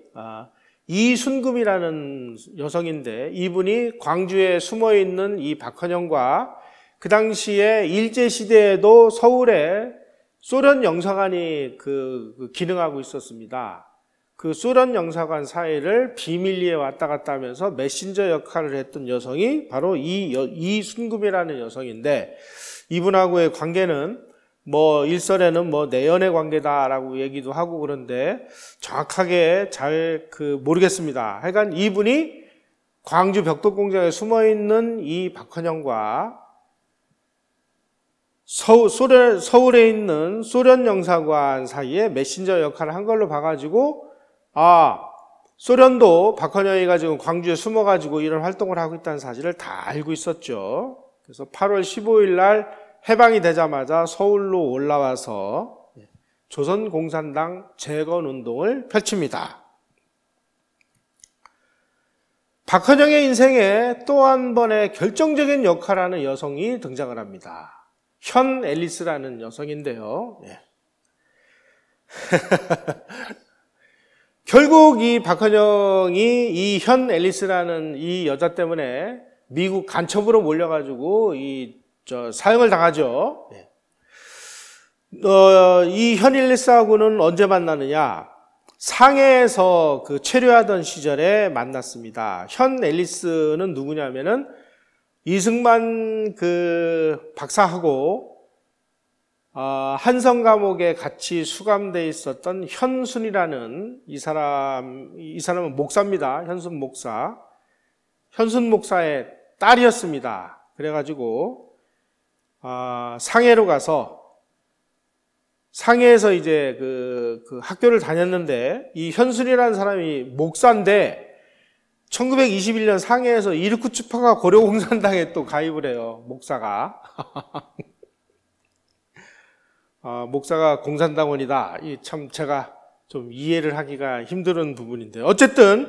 이순금이라는 여성인데 이분이 광주에 숨어있는 이 박헌영과 그 당시에 일제시대에도 서울에 소련 영사관이 그, 그 기능하고 있었습니다. 그 소련 영사관 사이를 비밀리에 왔다 갔다 하면서 메신저 역할을 했던 여성이 바로 이 여, 이순금이라는 여성인데, 이분하고의 관계는 뭐 일설에는 뭐 내연의 관계다라고 얘기도 하고 그런데 정확하게 잘 그 모르겠습니다. 하여간 이분이 광주 벽돌 공장에 숨어 있는 이 박헌영과 서, 소련, 서울에 있는 소련 영사관 사이에 메신저 역할을 한 걸로 봐가지고, 아, 소련도 박헌영이가 지금 광주에 숨어가지고 이런 활동을 하고 있다는 사실을 다 알고 있었죠. 그래서 팔월 십오일 날 해방이 되자마자 서울로 올라와서 조선공산당 재건운동을 펼칩니다. 박헌영의 인생에 또 한 번의 결정적인 역할을 하는 여성이 등장을 합니다. 현 앨리스라는 여성인데요. 예. 결국 이 박헌영이 이 현 앨리스라는 이 여자 때문에 미국 간첩으로 몰려가지고 이 저 사형을 당하죠. 예. 어, 이 현 앨리스하고는 언제 만나느냐? 상해에서 그 체류하던 시절에 만났습니다. 현 앨리스는 누구냐면은 이승만 그 박사하고 어, 한성 감옥에 같이 수감돼 있었던 현순이라는 이 사람, 이 사람은 목사입니다. 현순 목사. 현순 목사의 딸이었습니다. 그래가지고 어, 상해로 가서 상해에서 이제 그, 그 학교를 다녔는데 이 현순이라는 사람이 목사인데 천구백이십일 년 상해에서 이르쿠츠파가 고려공산당에 또 가입을 해요. 목사가. 아, 목사가 공산당원이다. 이 참 제가 좀 이해를 하기가 힘든 부분인데 어쨌든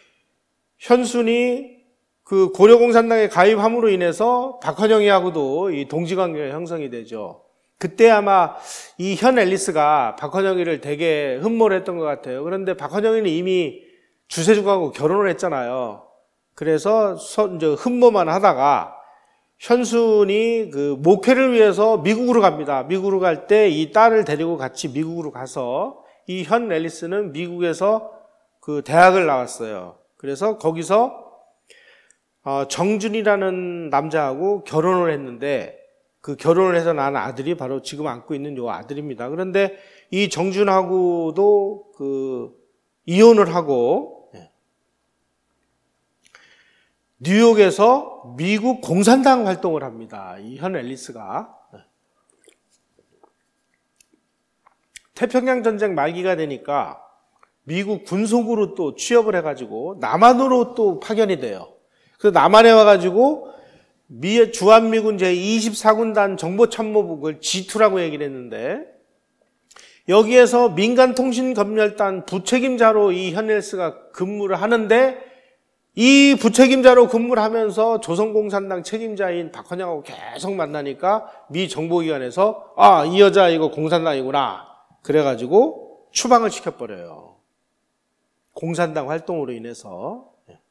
현순이 그 고려공산당에 가입함으로 인해서 박헌영이하고도 이 동지관계가 형성이 되죠. 그때 아마 이 현 앨리스가 박헌영이를 되게 흠모를 했던 것 같아요. 그런데 박헌영이는 이미 주세죽하고 결혼을 했잖아요. 그래서 이제 흠모만 하다가 현순이 그 목회를 위해서 미국으로 갑니다. 미국으로 갈 때 이 딸을 데리고 같이 미국으로 가서 이 현 앨리스는 미국에서 그 대학을 나왔어요. 그래서 거기서 정준이라는 남자하고 결혼을 했는데 그 결혼을 해서 낳은 아들이 바로 지금 안고 있는 요 아들입니다. 그런데 이 정준하고도 그 이혼을 하고 뉴욕에서 미국 공산당 활동을 합니다. 이 현 앨리스가. 태평양 전쟁 말기가 되니까 미국 군속으로 또 취업을 해가지고 남한으로 또 파견이 돼요. 그래서 남한에 와가지고 미, 주한미군 제이십사 군단 정보참모국을 지 투라고 얘기를 했는데 여기에서 민간통신검열단 부책임자로 이 현 앨리스가 근무를 하는데 이 부책임자로 근무를 하면서 조선공산당 책임자인 박헌영하고 계속 만나니까 미 정보기관에서 아, 이 여자 이거 공산당이구나. 그래가지고 추방을 시켜버려요. 공산당 활동으로 인해서.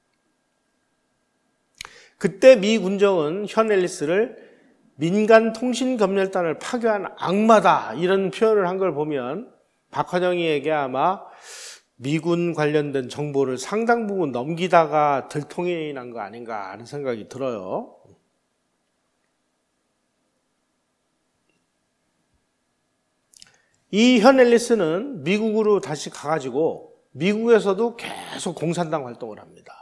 그때 미 군정은 현 앨리스를 민간통신검열단을 파괴한 악마다 이런 표현을 한 걸 보면 박헌영이에게 아마 미군 관련된 정보를 상당 부분 넘기다가 들통이 난 거 아닌가 하는 생각이 들어요. 이 현 앨리스는 미국으로 다시 가가지고 미국에서도 계속 공산당 활동을 합니다.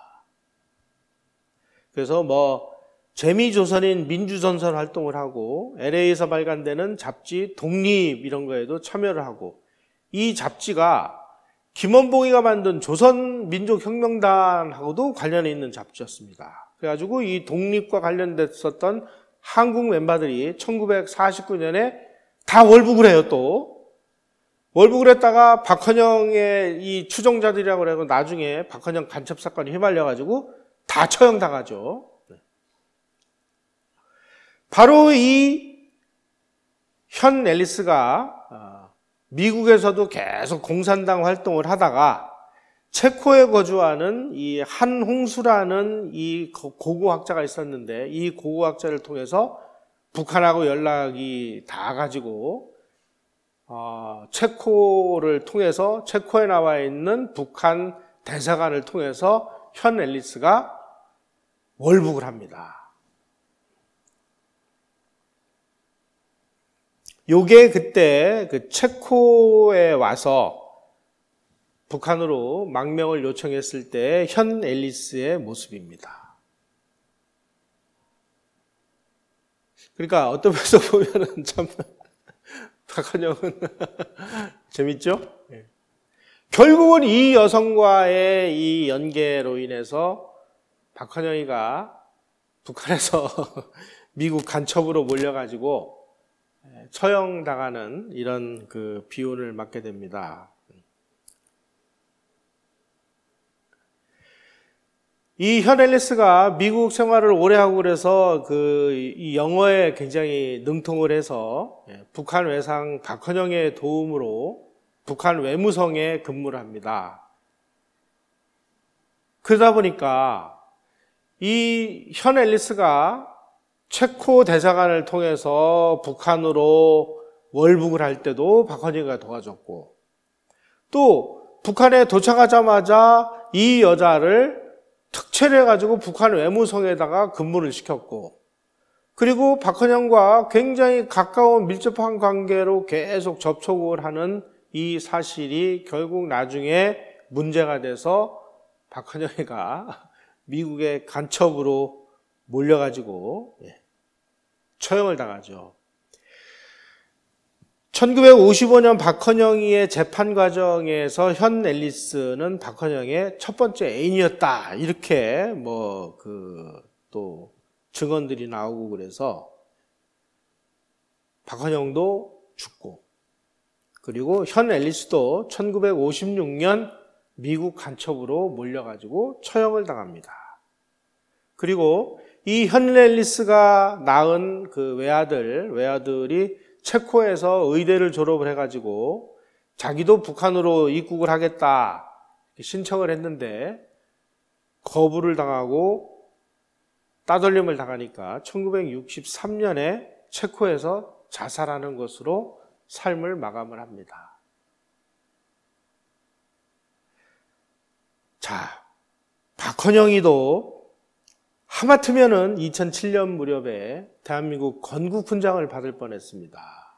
그래서 뭐 재미조선인 민주전선 활동을 하고 엘에이에서 발간되는 잡지 독립 이런 거에도 참여를 하고 이 잡지가 김원봉이가 만든 조선민족혁명단하고도 관련이 있는 잡지였습니다. 그래가지고 이 독립과 관련됐었던 한국 멤버들이 천구백사십구 년에 다 월북을 해요. 또 월북을 했다가 박헌영의 이 추종자들이라고 그래서 나중에 박헌영 간첩 사건에 휘말려가지고 다 처형당하죠. 바로 이 현 앨리스가 미국에서도 계속 공산당 활동을 하다가 체코에 거주하는 이 한홍수라는 이 고고학자가 있었는데 이 고고학자를 통해서 북한하고 연락이 닿아가지고 어, 체코를 통해서 체코에 나와 있는 북한 대사관을 통해서 현 앨리스가 월북을 합니다. 요게 그때 그 체코에 와서 북한으로 망명을 요청했을 때 현 앨리스의 모습입니다. 그러니까 어떤 면에서 보면은 참 박헌영은 재밌죠? 네. 결국은 이 여성과의 이 연계로 인해서 박헌영이가 북한에서 미국 간첩으로 몰려가지고 처형당하는 이런 그 비운을 맞게 됩니다. 이 현 앨리스가 미국 생활을 오래 하고 그래서 그 이 영어에 굉장히 능통을 해서 북한 외상 박헌영의 도움으로 북한 외무성에 근무를 합니다. 그러다 보니까 이 현 앨리스가 체코 대사관을 통해서 북한으로 월북을 할 때도 박헌영이가 도와줬고, 또 북한에 도착하자마자 이 여자를 특채를 해가지고 북한 외무성에다가 근무를 시켰고, 그리고 박헌영과 굉장히 가까운 밀접한 관계로 계속 접촉을 하는 이 사실이 결국 나중에 문제가 돼서 박헌영이가 미국의 간첩으로 몰려가지고 처형을 당하죠. 천구백오십오 년 박헌영이의 재판 과정에서 현 앨리스는 박헌영의 첫 번째 애인이었다, 이렇게 뭐 그 또 증언들이 나오고 그래서 박헌영도 죽고, 그리고 현 앨리스도 천구백오십육 년 미국 간첩으로 몰려가지고 처형을 당합니다. 그리고 이 현 앨리스가 낳은 그 외아들, 외아들이 체코에서 의대를 졸업을 해가지고 자기도 북한으로 입국을 하겠다 신청을 했는데 거부를 당하고 따돌림을 당하니까 천구백육십삼 년에 체코에서 자살하는 것으로 삶을 마감을 합니다. 자, 박헌영이도 하마터면은 이천칠 년 무렵에 대한민국 건국훈장을 받을 뻔했습니다.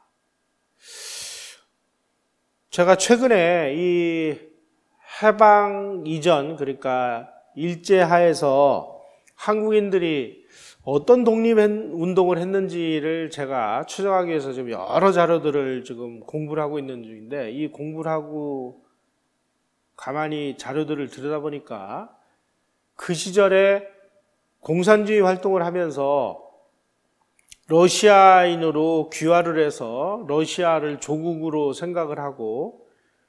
제가 최근에 이 해방 이전, 그러니까 일제하에서 한국인들이 어떤 독립운동을 했는지를 제가 추적하기 위해서 지금 여러 자료들을 지금 공부를 하고 있는 중인데, 이 공부를 하고 가만히 자료들을 들여다보니까 그 시절에 공산주의 활동을 하면서 러시아인으로 귀화를 해서 러시아를 조국으로 생각을 하고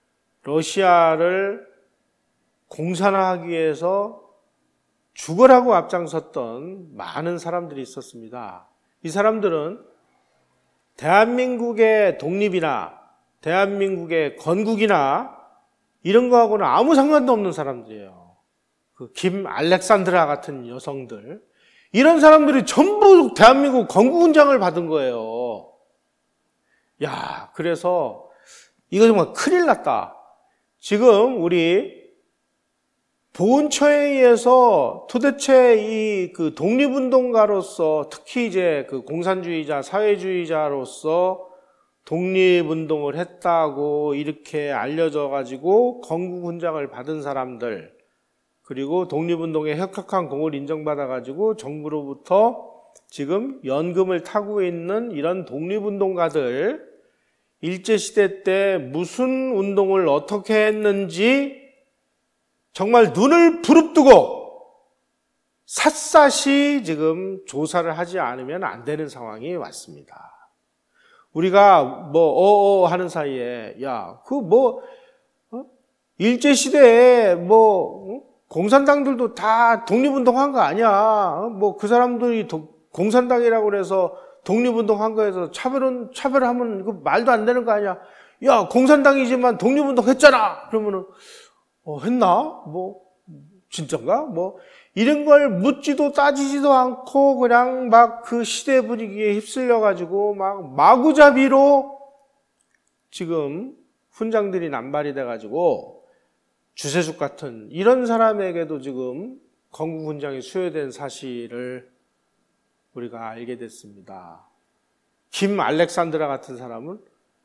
러시아를 공산화하기 위해서 죽으라고 앞장섰던 많은 사람들이 있었습니다. 이 사람들은 대한민국의 독립이나 대한민국의 건국이나 이런 거하고는 아무 상관도 없는 사람들이에요. 그 김 알렉산드라 같은 여성들, 이런 사람들이 전부 대한민국 건국훈장을 받은 거예요. 야, 그래서 이거 정말 큰일 났다. 지금 우리 보훈처에 의해서 도대체 이 그 독립운동가로서, 특히 이제 그 공산주의자, 사회주의자로서 독립운동을 했다고 이렇게 알려져 가지고 건국훈장을 받은 사람들, 그리고 독립운동에 혁혁한 공을 인정받아 가지고 정부로부터 지금 연금을 타고 있는 이런 독립운동가들, 일제시대 때 무슨 운동을 어떻게 했는지 정말 눈을 부릅뜨고 샅샅이 지금 조사를 하지 않으면 안 되는 상황이 왔습니다. 우리가 뭐 어어 하는 사이에 야, 그 뭐 어? 일제시대에 뭐 어? 공산당들도 다 독립운동한 거 아니야? 뭐 그 사람들이 도, 공산당이라고 그래서 독립운동한 거에서 차별은 차별하면 이거 말도 안 되는 거 아니야? 야, 공산당이지만 독립운동 했잖아. 그러면은 어, 했나? 뭐 진짠가? 뭐 이런 걸 묻지도 따지지도 않고 그냥 막 그 시대 분위기에 휩쓸려 가지고 막 마구잡이로 지금 훈장들이 남발이 돼 가지고 주세죽 같은 이런 사람에게도 지금 건국훈장이 수여된 사실을 우리가 알게 됐습니다. 김 알렉산드라 같은 사람은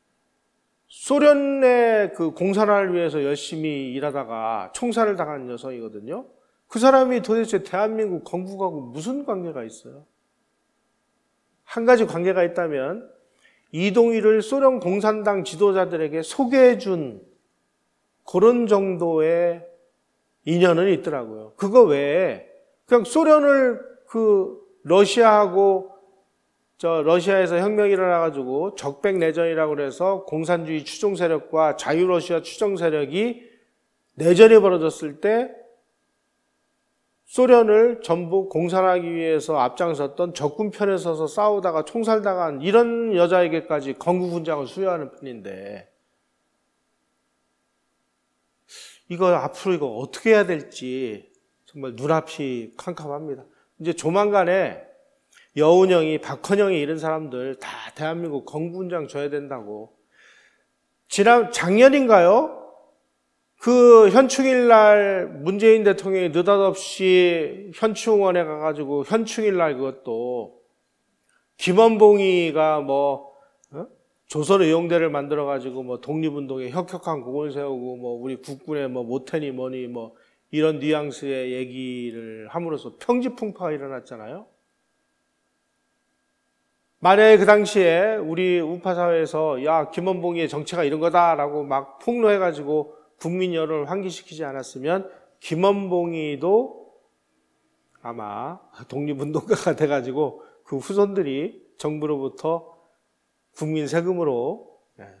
소련의 그 공산화를 위해서 열심히 일하다가 총살을 당한 여성이거든요. 그 사람이 도대체 대한민국 건국하고 무슨 관계가 있어요? 한 가지 관계가 있다면 이동희를 소련 공산당 지도자들에게 소개해준 그런 정도의 인연은 있더라고요. 그거 외에 그냥 소련을 그 러시아하고 저 러시아에서 혁명이 일어나가지고 적백 내전이라고 그래서 공산주의 추종 세력과 자유러시아 추종 세력이 내전이 벌어졌을 때 소련을 전부 공산하기 위해서 앞장섰던 적군 편에 서서 싸우다가 총살당한 이런 여자에게까지 건국훈장을 수여하는 편인데, 이거 앞으로 이거 어떻게 해야 될지 정말 눈앞이 캄캄합니다. 이제 조만간에 여운형이, 박헌영이 이런 사람들 다 대한민국 건국훈장 줘야 된다고. 지난 작년인가요? 그 현충일 날 문재인 대통령이 느닷없이 현충원에 가가지고 현충일 날 그것도 김원봉이가 뭐 어? 조선의용대를 만들어가지고 뭐 독립운동에 혁혁한 공을 세우고 뭐 우리 국군의 뭐 모태니 뭐니 뭐 이런 뉘앙스의 얘기를 함으로써 평지풍파가 일어났잖아요. 만약에 그 당시에 우리 우파 사회에서 야 김원봉이의 정체가 이런 거다라고 막 폭로해가지고 국민 여론을 환기시키지 않았으면 김원봉이도 아마 독립운동가가 돼가지고 그 후손들이 정부로부터 국민 세금으로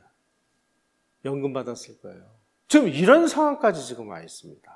연금 받았을 거예요. 지금 이런 상황까지 지금 와 있습니다.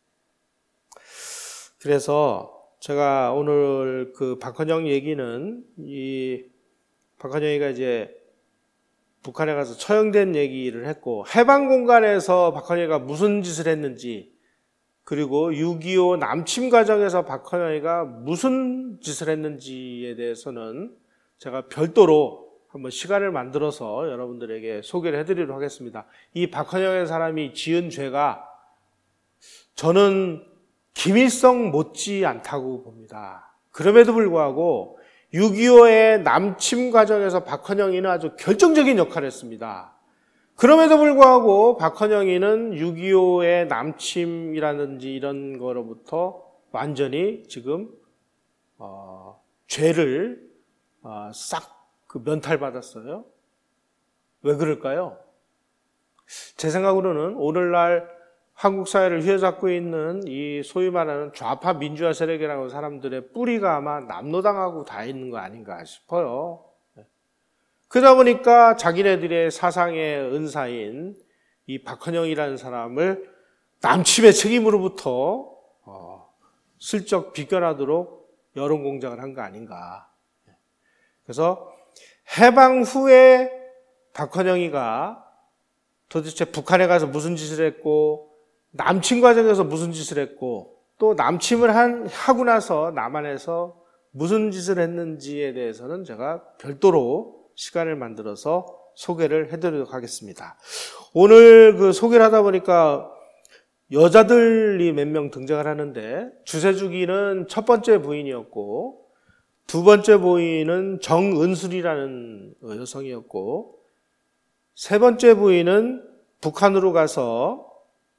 그래서 제가 오늘 그 박헌영 얘기는, 이 박헌영이가 이제 북한에 가서 처형된 얘기를 했고, 해방 공간에서 박헌영이가 무슨 짓을 했는지, 그리고 육이오 남침 과정에서 박헌영이가 무슨 짓을 했는지에 대해서는 제가 별도로 한번 시간을 만들어서 여러분들에게 소개를 해드리도록 하겠습니다. 이 박헌영이라는 사람이 지은 죄가 저는 김일성 못지 않다고 봅니다. 그럼에도 불구하고 육이오의 남침 과정에서 박헌영이는 아주 결정적인 역할을 했습니다. 그럼에도 불구하고 박헌영이는 육이오의 남침이라든지 이런 거로부터 완전히 지금 어, 죄를 어, 싹 그 면탈받았어요. 왜 그럴까요? 제 생각으로는 오늘날 한국 사회를 휘어잡고 있는 이 소위 말하는 좌파 민주화 세력이라고 하는 사람들의 뿌리가 아마 남로당하고 다 있는 거 아닌가 싶어요. 그러다 보니까 자기네들의 사상의 은사인 이 박헌영이라는 사람을 남침의 책임으로부터 어, 슬쩍 비껴나도록 여론 공작을 한 거 아닌가. 그래서 해방 후에 박헌영이가 도대체 북한에 가서 무슨 짓을 했고, 남침 과정에서 무슨 짓을 했고, 또 남침을 한, 하고 나서 남한에서 무슨 짓을 했는지에 대해서는 제가 별도로 시간을 만들어서 소개를 해드리도록 하겠습니다. 오늘 그 소개를 하다 보니까 여자들이 몇 명 등장을 하는데, 주세주기는 첫 번째 부인이었고, 두 번째 부인은 정은술이라는 여성이었고, 세 번째 부인은 북한으로 가서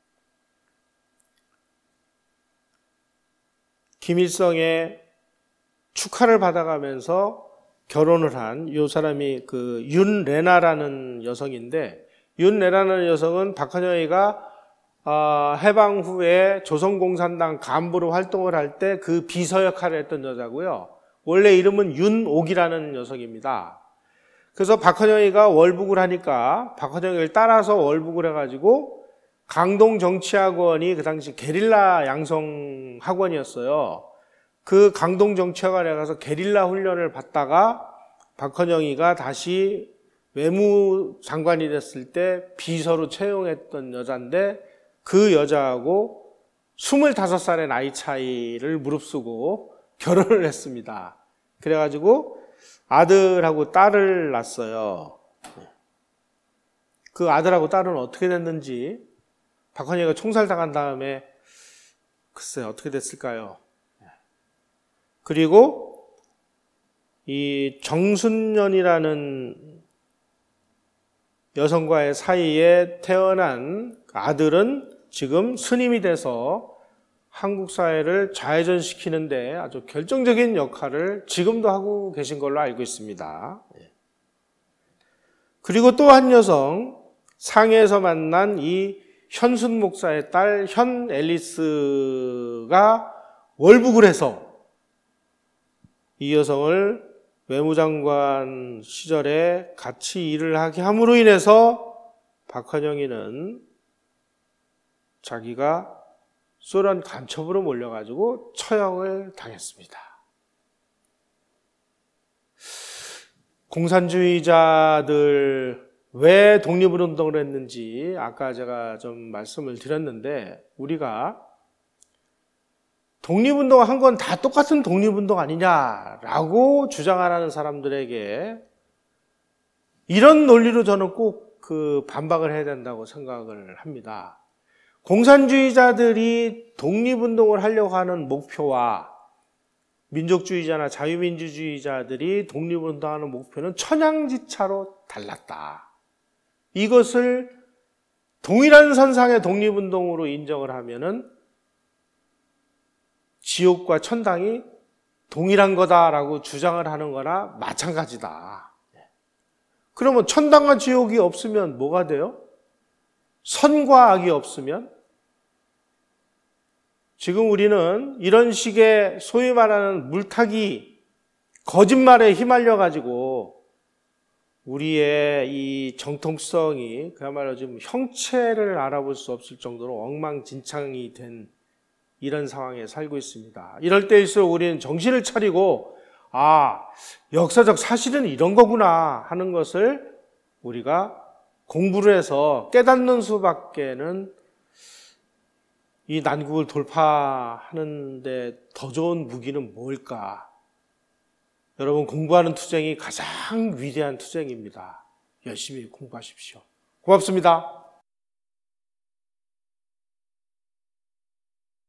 김일성의 축하를 받아가면서 결혼을 한 이 사람이 그 윤레나라는 여성인데, 윤레나라는 여성은 박헌영이가 해방 후에 조선공산당 간부로 활동을 할 때 그 비서 역할을 했던 여자고요. 원래 이름은 윤옥이라는 여성입니다. 그래서 박헌영이가 월북을 하니까 박헌영이를 따라서 월북을 해가지고 강동정치학원이 그 당시 게릴라 양성 학원이었어요. 그 강동정치학원에 가서 게릴라 훈련을 받다가 박헌영이가 다시 외무장관이 됐을 때 비서로 채용했던 여자인데, 그 여자하고 스물다섯 살의 나이 차이를 무릅쓰고 결혼을 했습니다. 그래가지고 아들하고 딸을 낳았어요. 그 아들하고 딸은 어떻게 됐는지, 박헌영이가 총살당한 다음에 글쎄 어떻게 됐을까요? 그리고 이 정순년이라는 여성과의 사이에 태어난 아들은 지금 스님이 돼서 한국 사회를 좌회전시키는데 아주 결정적인 역할을 지금도 하고 계신 걸로 알고 있습니다. 그리고 또 한 여성, 상해에서 만난 이 현순 목사의 딸 현 앨리스가 월북을 해서 이 여성을 외무장관 시절에 같이 일을 하게 함으로 인해서 박헌영이는 자기가 소련 간첩으로 몰려가지고 처형을 당했습니다. 공산주의자들 왜 독립운동을 했는지 아까 제가 좀 말씀을 드렸는데, 우리가 독립운동 한 건 다 똑같은 독립운동 아니냐라고 주장하는 사람들에게 이런 논리로 저는 꼭 그 반박을 해야 된다고 생각을 합니다. 공산주의자들이 독립운동을 하려고 하는 목표와 민족주의자나 자유민주주의자들이 독립운동하는 목표는 천양지차로 달랐다. 이것을 동일한 선상의 독립운동으로 인정을 하면은 지옥과 천당이 동일한 거다라고 주장을 하는 거나 마찬가지다. 그러면 천당과 지옥이 없으면 뭐가 돼요? 선과 악이 없으면? 지금 우리는 이런 식의 소위 말하는 물타기, 거짓말에 휘말려가지고 우리의 이 정통성이 그야말로 지금 형체를 알아볼 수 없을 정도로 엉망진창이 된 이런 상황에 살고 있습니다. 이럴 때일수록 우리는 정신을 차리고, 아, 역사적 사실은 이런 거구나 하는 것을 우리가 공부를 해서 깨닫는 수밖에는 이 난국을 돌파하는데 더 좋은 무기는 뭘까? 여러분, 공부하는 투쟁이 가장 위대한 투쟁입니다. 열심히 공부하십시오. 고맙습니다.